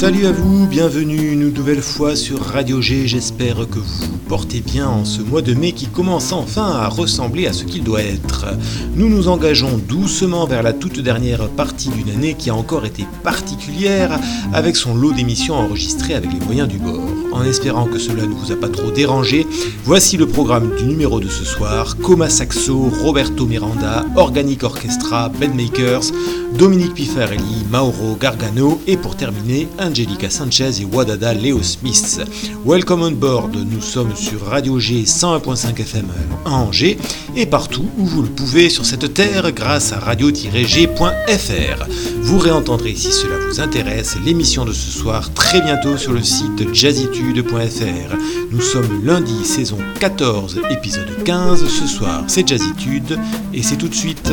Salut à vous, bienvenue une nouvelle fois sur Radio G, j'espère que vous vous portez bien en ce mois de mai qui commence enfin à ressembler à ce qu'il doit être. Nous nous engageons doucement vers la toute dernière partie d'une année qui a encore été particulière avec son lot d'émissions enregistrées avec les moyens du bord. En espérant que cela ne vous a pas trop dérangé, voici le programme du numéro de ce soir: Coma Saxo, Roberto Miranda, Organic Orchestra, Bedmakers, Dominique Pifarelli, Mauro Gargano et pour terminer, Angelica Sanchez et Wadada Leo Smith. Welcome on board, nous sommes sur Radio G 101.5 FM à Angers et partout où vous le pouvez sur cette terre grâce à radio-g.fr. Vous réentendrez, si cela vous intéresse, l'émission de ce soir très bientôt sur le site jazzitude.fr. Nous sommes lundi, saison 14, épisode 15. Ce soir, c'est Jazzitude et c'est tout de suite.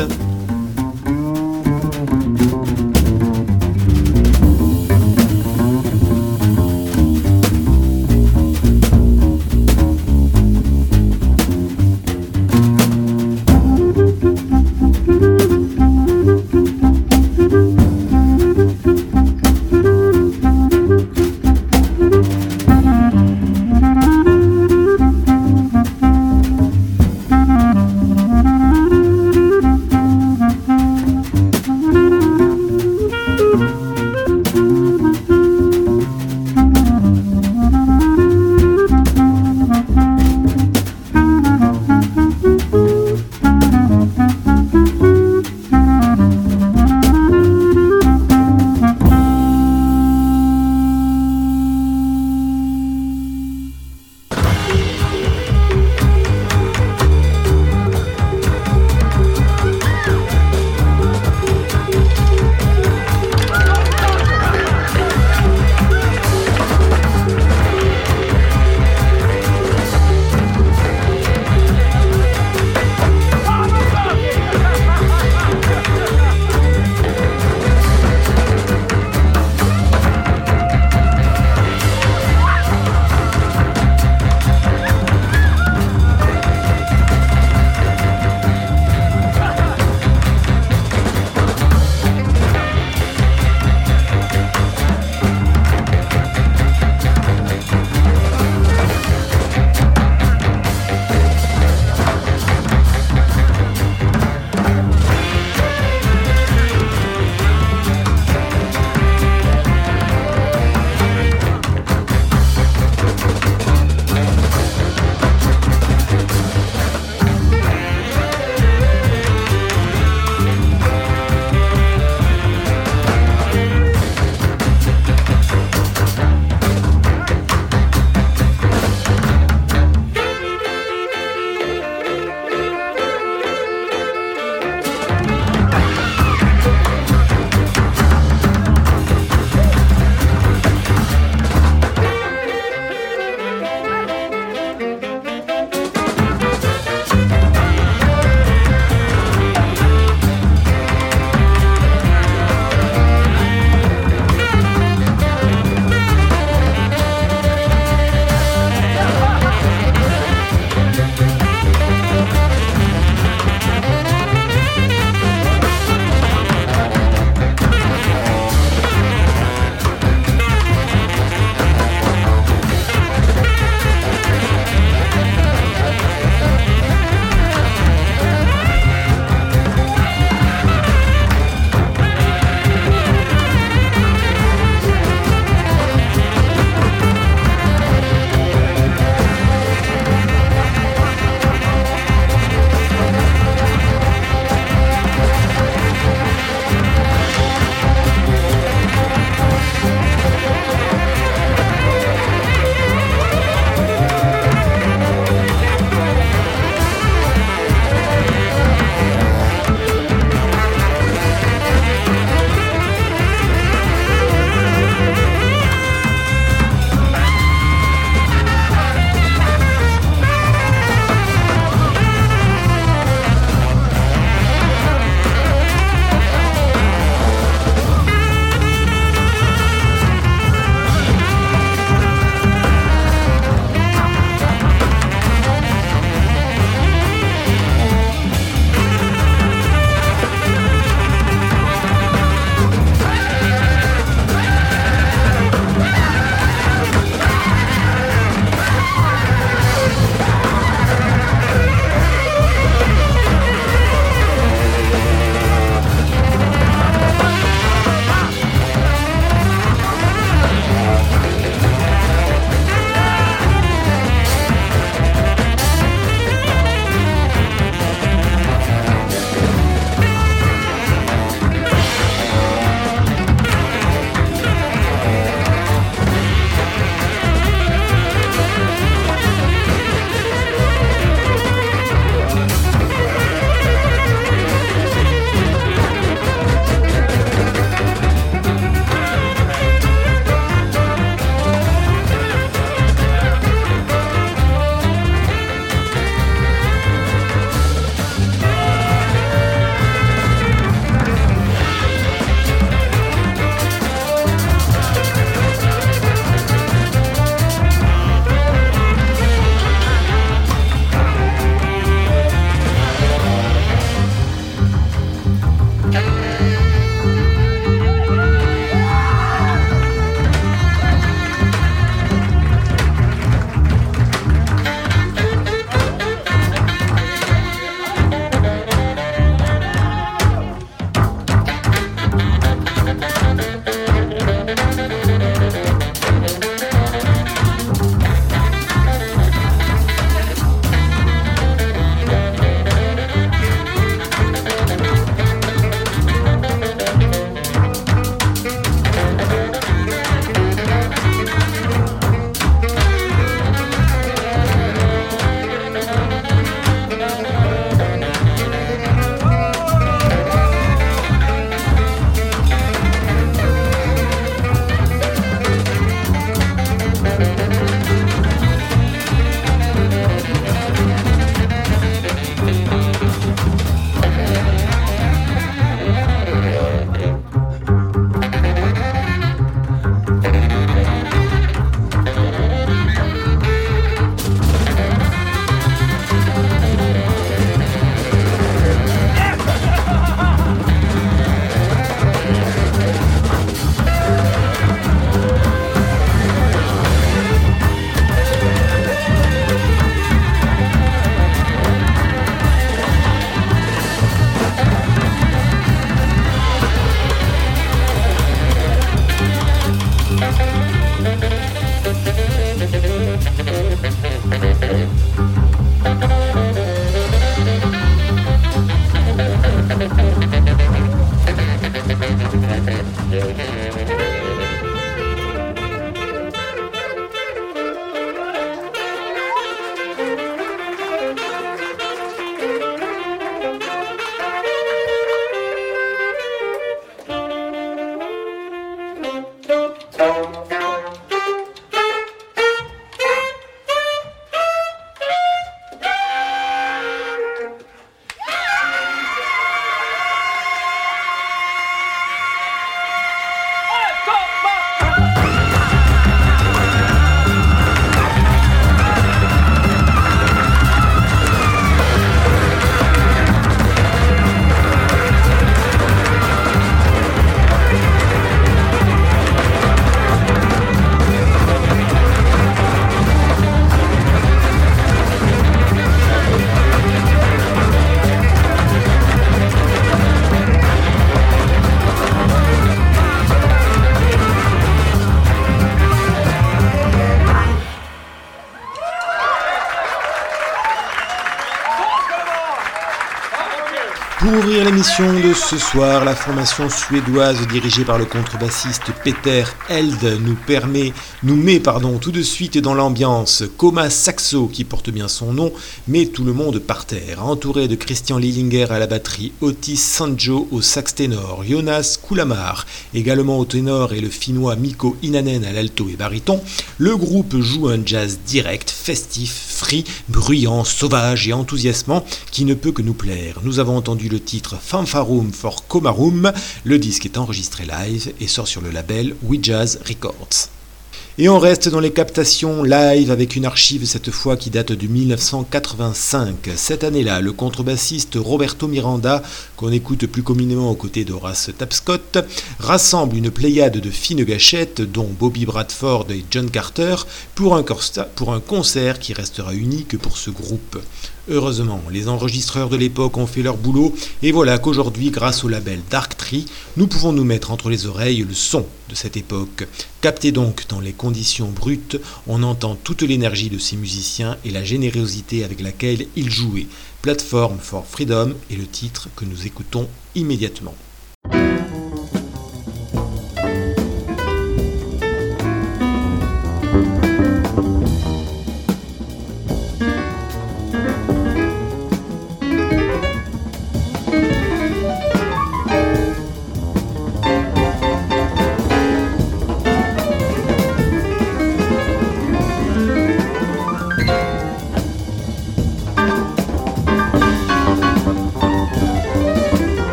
Pour ouvrir l'émission de ce soir, la formation suédoise dirigée par le contrebassiste Peter Held nous met tout de suite dans l'ambiance. Coma Saxo, qui porte bien son nom, met tout le monde par terre. Entouré de Christian Lillinger à la batterie, Otis Sanjo au sax ténor, Jonas Kulamar également au ténor et le finnois Mikko Inanen à l'alto et baryton, le groupe joue un jazz direct, festif, free, bruyant, sauvage et enthousiasmant qui ne peut que nous plaire. Nous avons entendu le titre Fanfarum for Comarum. Le disque est enregistré live et sort sur le label We Jazz Records. Et on reste dans les captations live avec une archive cette fois qui date de 1985. Cette année-là, le contrebassiste Roberto Miranda, qu'on écoute plus communément aux côtés d'Horace Tapscott, rassemble une pléiade de fines gâchettes dont Bobby Bradford et John Carter pour un concert qui restera unique pour ce groupe. Heureusement, les enregistreurs de l'époque ont fait leur boulot et voilà qu'aujourd'hui, grâce au label Dark Tree, nous pouvons nous mettre entre les oreilles le son de cette époque. Capté donc dans les conditions brutes, on entend toute l'énergie de ces musiciens et la générosité avec laquelle ils jouaient. Platform for Freedom est le titre que nous écoutons immédiatement.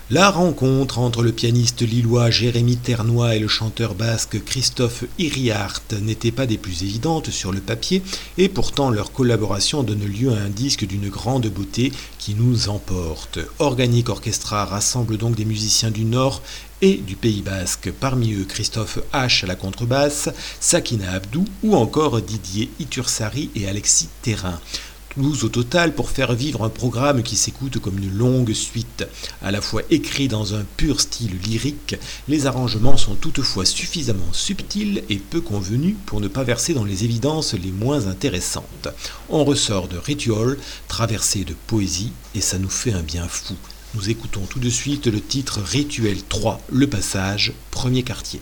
La rencontre entre le pianiste lillois Jérémy Ternois et le chanteur basque Christophe Iriart n'était pas des plus évidentes sur le papier, et pourtant leur collaboration donne lieu à un disque d'une grande beauté qui nous emporte. Organic Orchestra rassemble donc des musiciens du Nord et du Pays Basque, parmi eux Christophe H à la contrebasse, Sakina Abdou ou encore Didier Itursari et Alexis Thérin. 12 au total pour faire vivre un programme qui s'écoute comme une longue suite. À la fois écrit dans un pur style lyrique, les arrangements sont toutefois suffisamment subtils et peu convenus pour ne pas verser dans les évidences les moins intéressantes. On ressort de Ritual, traversé de poésie, et ça nous fait un bien fou. Nous écoutons tout de suite le titre Rituel 3, le passage, premier quartier.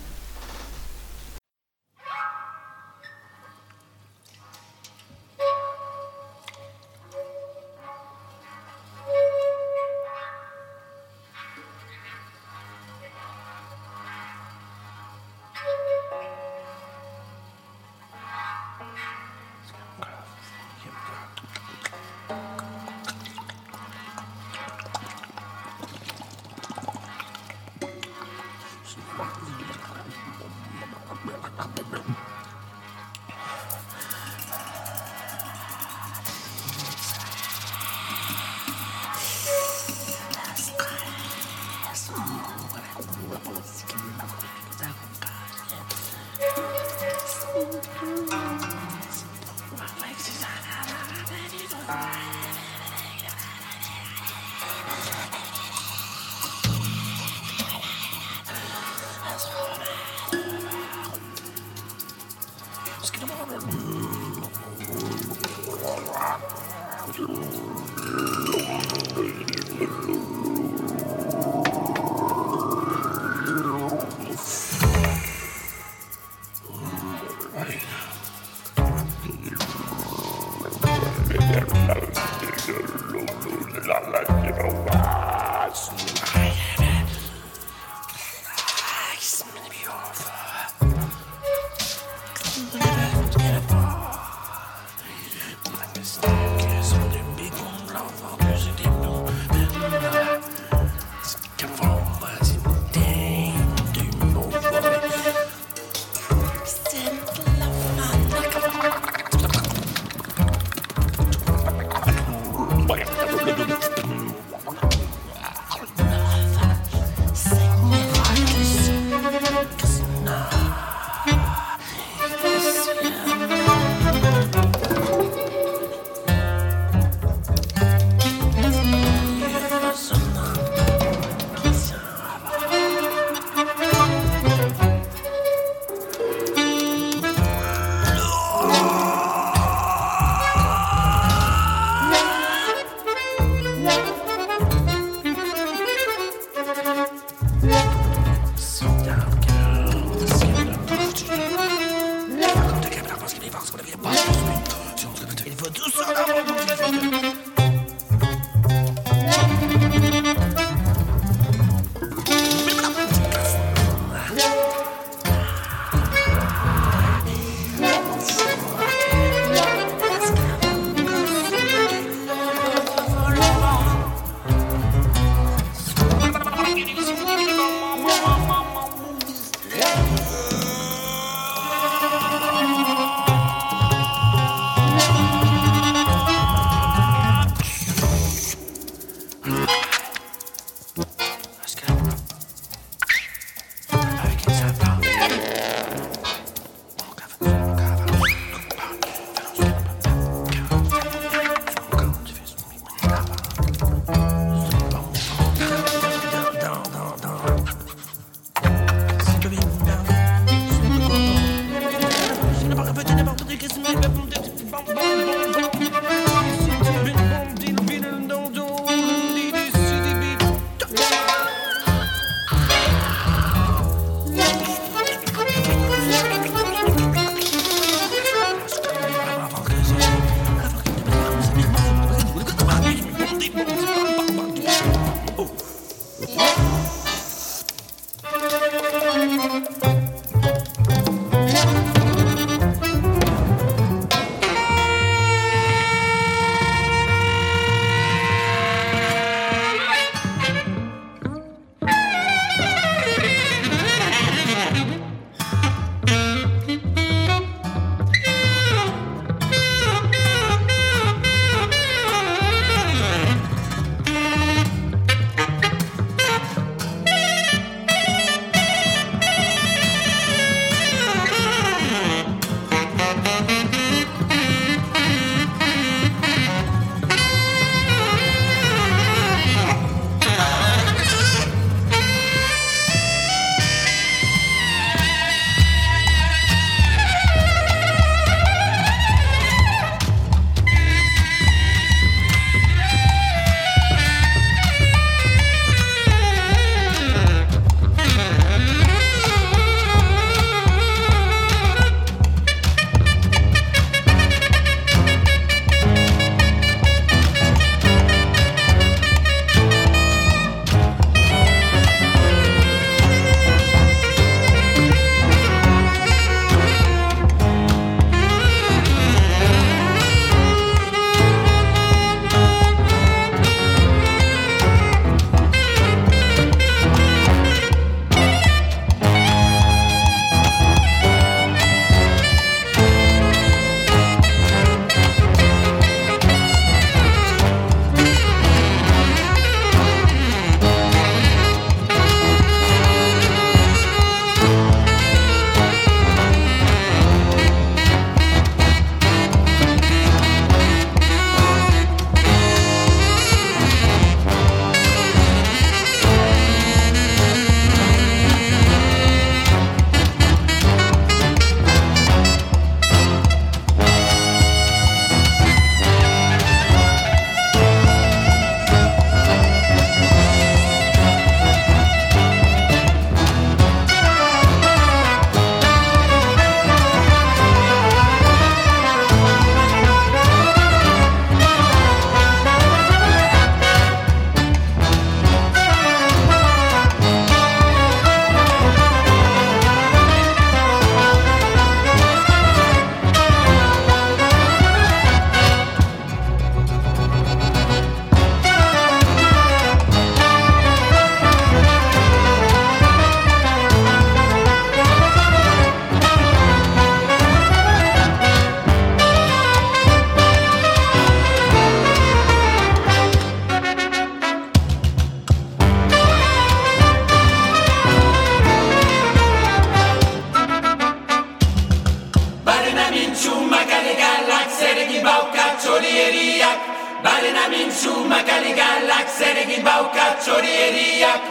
bauka txorieriak.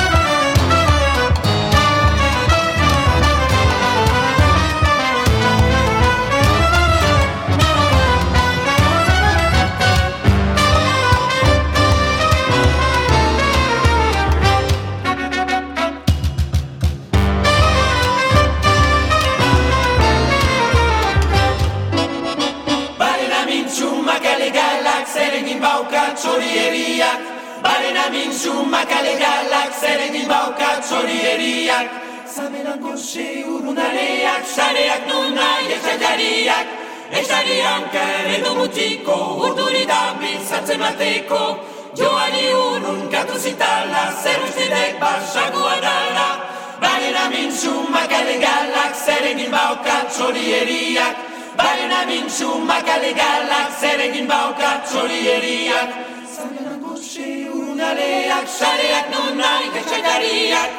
Zeregin bauka txorieriak, barena mintzu makalegalak, zeregin bauka txorieriak. Zaberan goxe urunareak, sareak nun nahi etxailariak, etxari hanker edo mutiko, urduri da bizatzen mateko, joari urun katu zitala, zer ustidek basagoa dala. Barena mintzu makalegalak, zeregin bauka txorieriak, barena mintzu makalegalak, zeregin bauka txorieriak. Zaberan goxe urunaleak, sareak nun nahi etxailariak.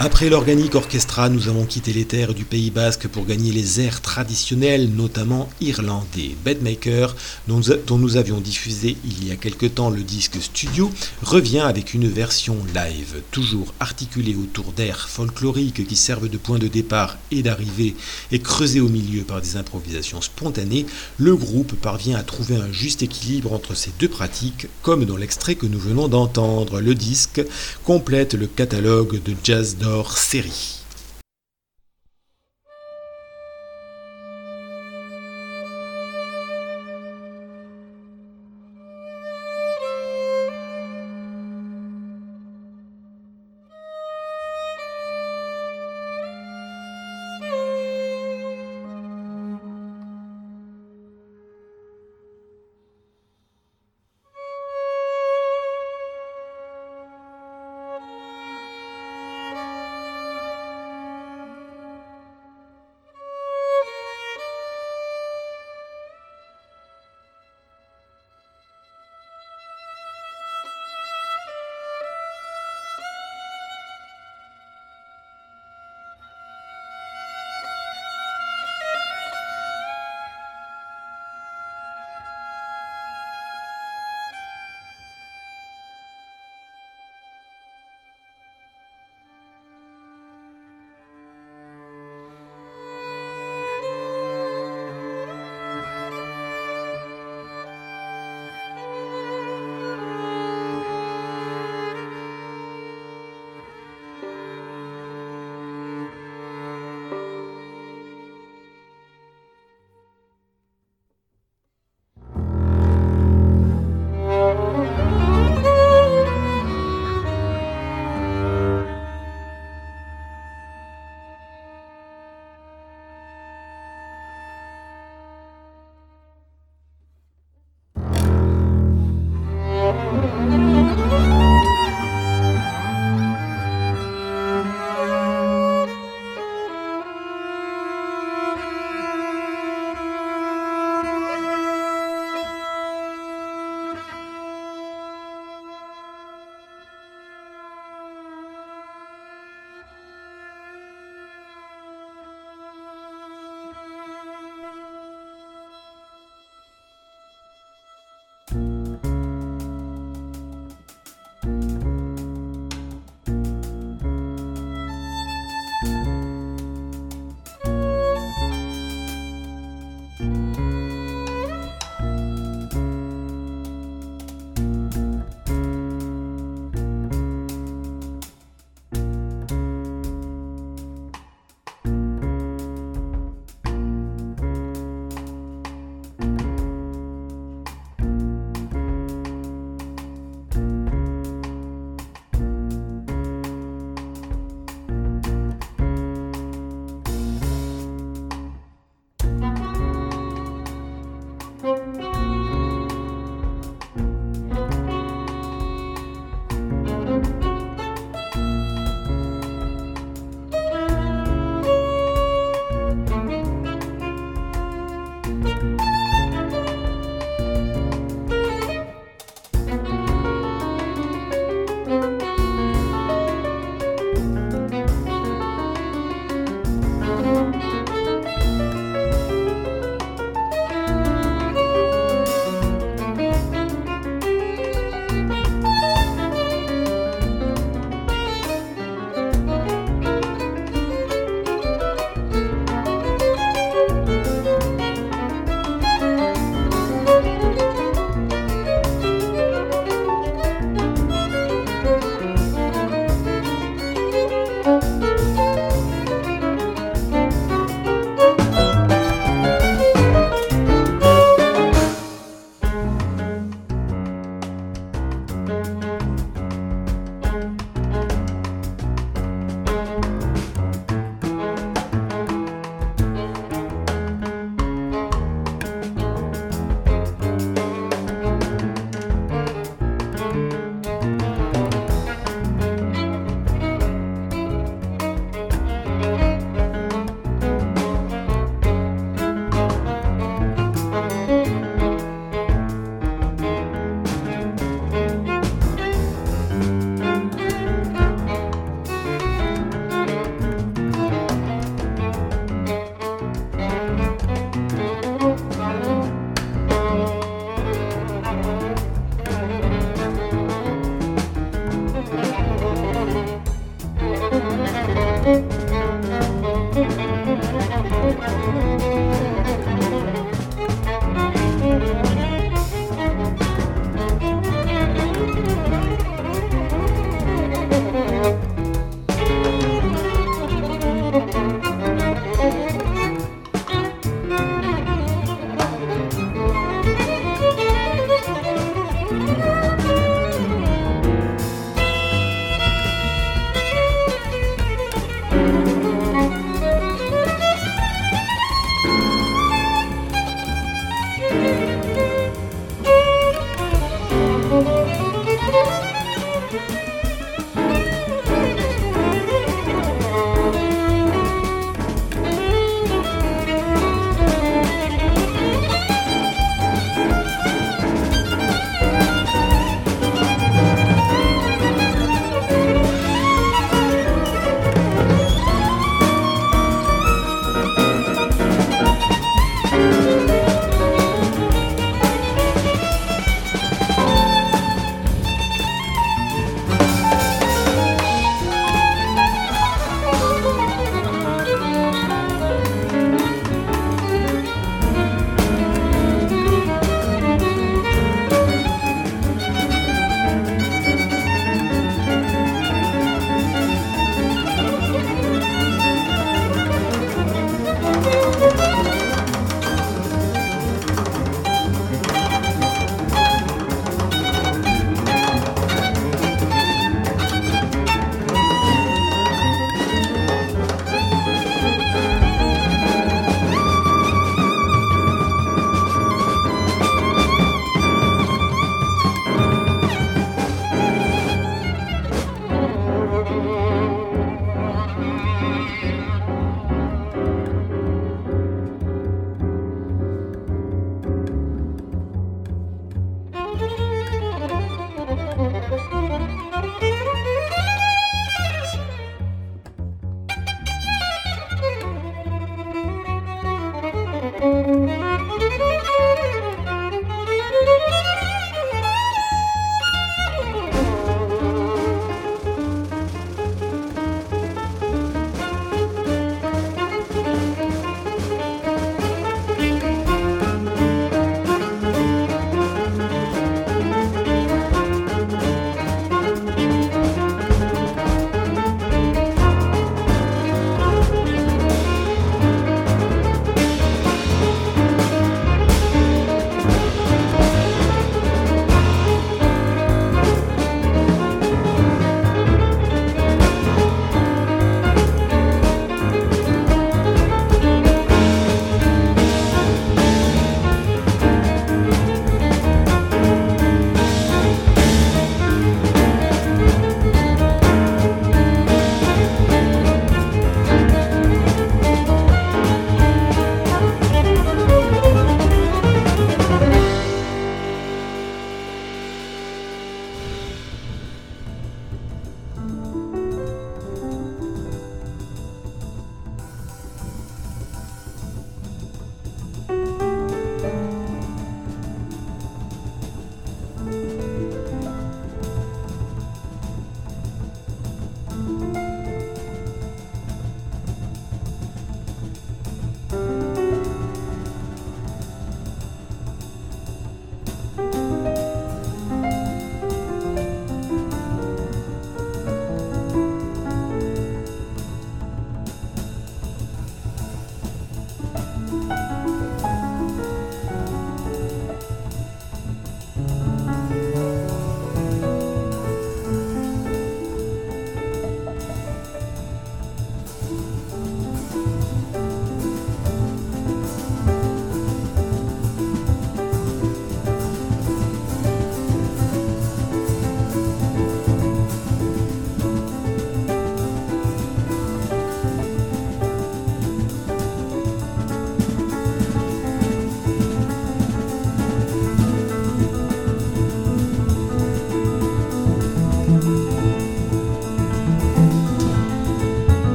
Après l'organique orchestra, nous avons quitté les terres du Pays Basque pour gagner les airs traditionnels, notamment irlandais. Bedmaker, dont nous avions diffusé il y a quelque temps le disque studio, revient avec une version live, toujours articulée autour d'airs folkloriques qui servent de point de départ et d'arrivée et creusés au milieu par des improvisations spontanées. Le groupe parvient à trouver un juste équilibre entre ces deux pratiques, comme dans l'extrait que nous venons d'entendre. Le disque complète le catalogue de Jazz d'Or série.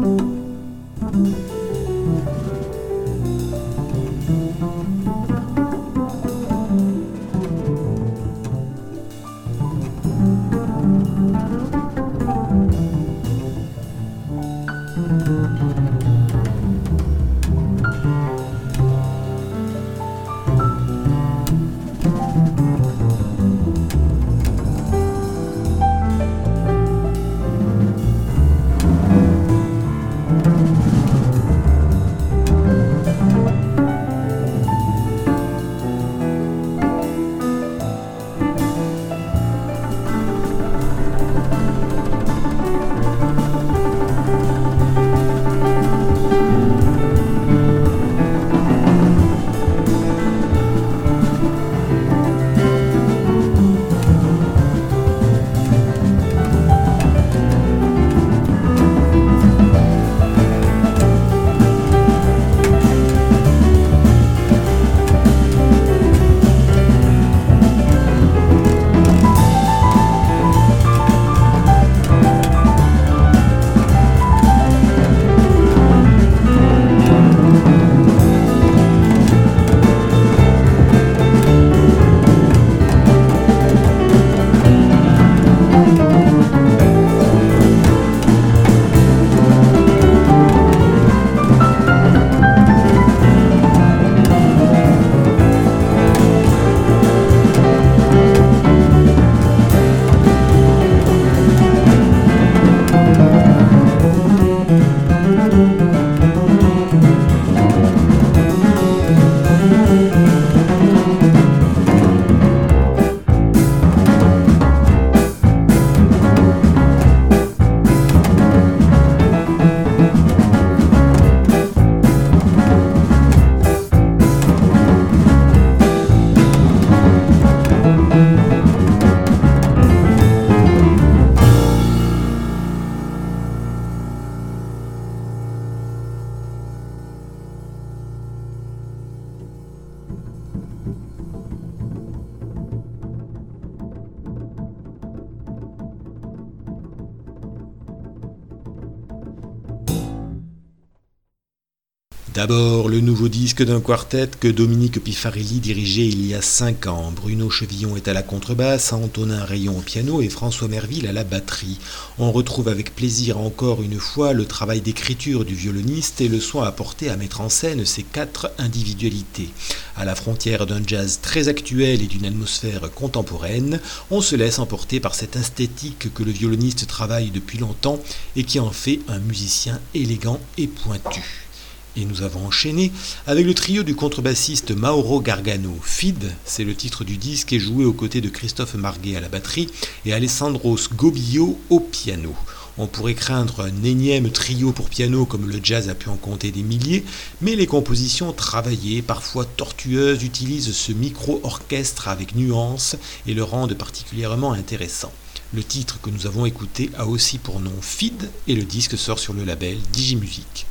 D'abord, le nouveau disque d'un quartet que Dominique Pifarelli dirigeait il y a 5 ans. Bruno Chevillon est à la contrebasse, Antonin Rayon au piano et François Merville à la batterie. On retrouve avec plaisir encore une fois le travail d'écriture du violoniste et le soin apporté à mettre en scène ces 4 individualités. À la frontière d'un jazz très actuel et d'une atmosphère contemporaine, on se laisse emporter par cette esthétique que le violoniste travaille depuis longtemps et qui en fait un musicien élégant et pointu. Et nous avons enchaîné avec le trio du contrebassiste Mauro Gargano. Fid, c'est le titre du disque, est joué aux côtés de Christophe Marguet à la batterie et Alessandro Sgobbio au piano. On pourrait craindre un énième trio pour piano comme le jazz a pu en compter des milliers, mais les compositions travaillées, parfois tortueuses, utilisent ce micro-orchestre avec nuance et le rendent particulièrement intéressant. Le titre que nous avons écouté a aussi pour nom Fid et le disque sort sur le label Digimusic.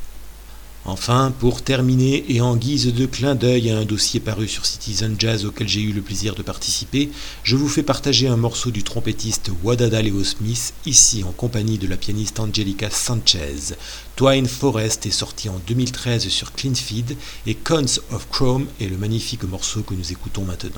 Enfin, pour terminer et en guise de clin d'œil à un dossier paru sur Citizen Jazz auquel j'ai eu le plaisir de participer, je vous fais partager un morceau du trompettiste Wadada Leo Smith, ici en compagnie de la pianiste Angelica Sanchez. Twine Forest est sorti en 2013 sur Clean Feed et Cons of Chrome est le magnifique morceau que nous écoutons maintenant.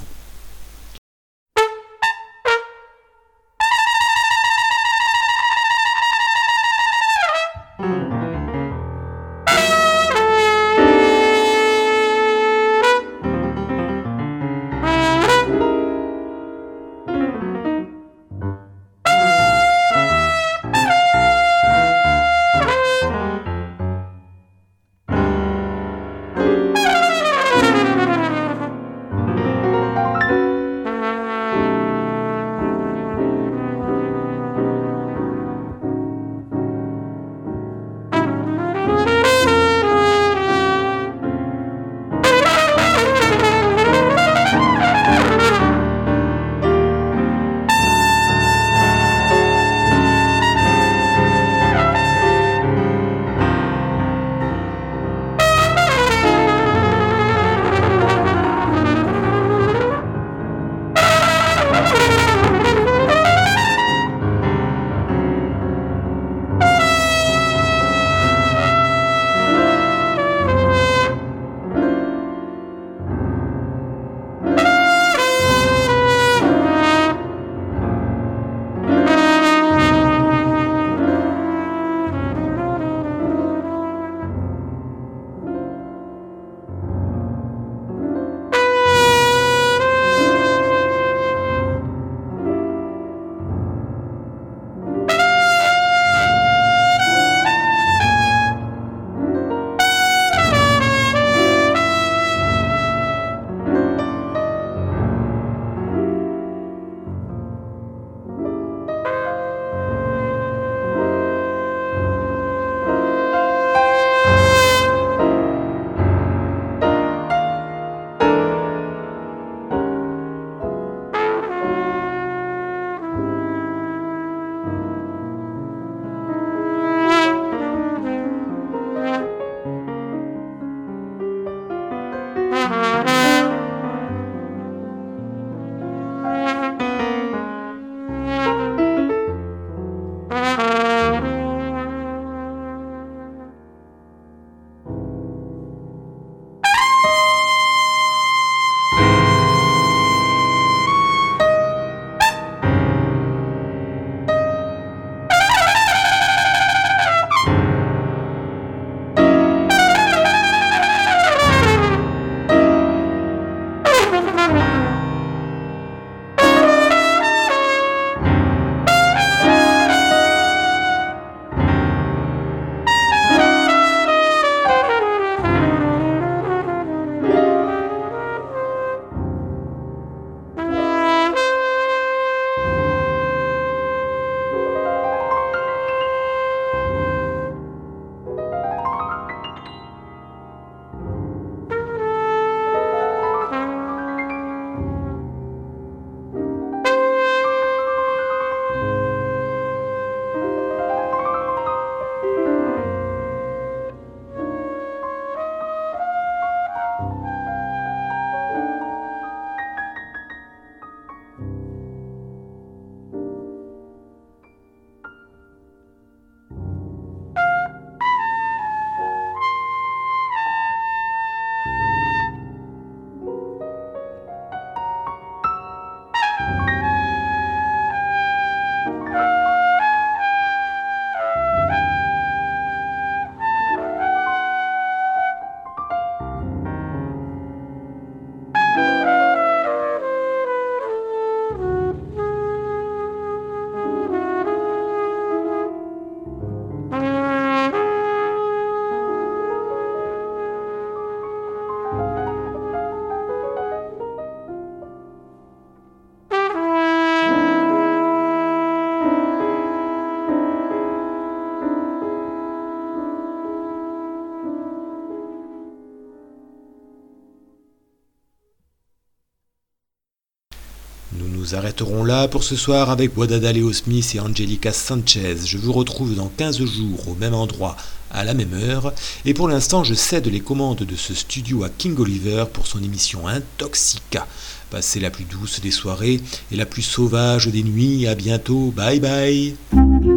nous arrêterons là pour ce soir avec Wadada Leo Smith et Angelica Sanchez. Je vous retrouve dans 15 jours au même endroit, à la même heure. Et pour l'instant, je cède les commandes de ce studio à King Oliver pour son émission Intoxica. Passez la plus douce des soirées et la plus sauvage des nuits. À bientôt. Bye bye.